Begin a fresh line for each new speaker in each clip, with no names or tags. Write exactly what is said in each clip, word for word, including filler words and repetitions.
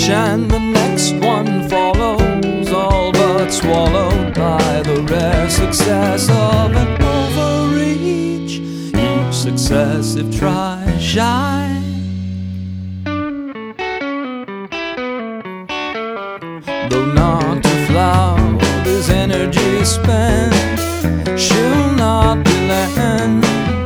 crash and the next one follows, all but swallowed by the rare success of an overreach. Each successive try shy. Though not to flout his energy spent, she'll not relent.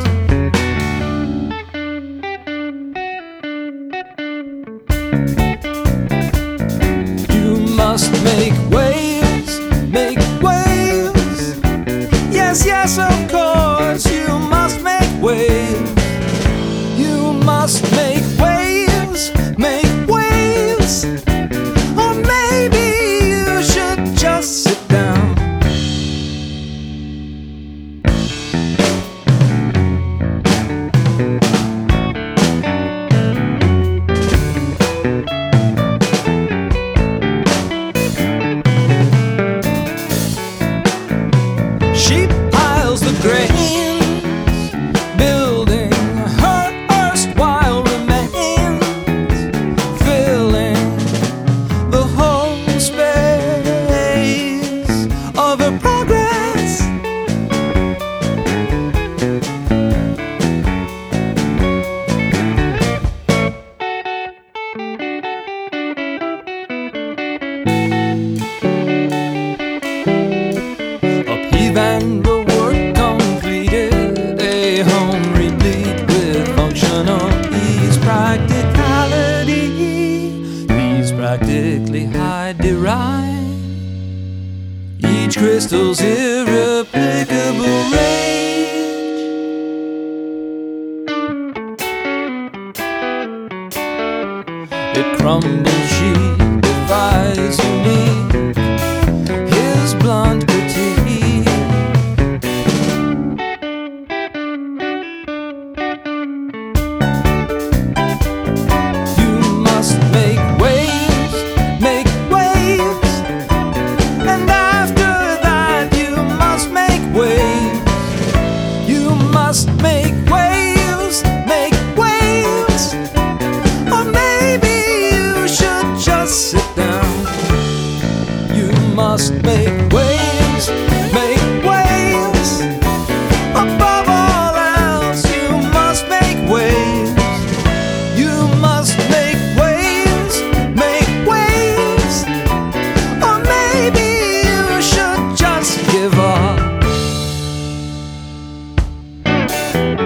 You must make waves, make waves. Yes, yes, of course, you must make waves. You must make waves, make waves. Or maybe you should just sit down. She piles the grains, building her erstwhile remains, filling the whole space of her progress. And the work completed, a home replete with functional ease, practicality. These practically hide deride each crystal's irreplicable rage. It crumbles, she defies unique, his blunt critique. Must make waves, make waves. Or maybe you should just sit down. You must make waves, make waves. Above all else, you must make waves. You must make waves, make waves. Or maybe you should just give up.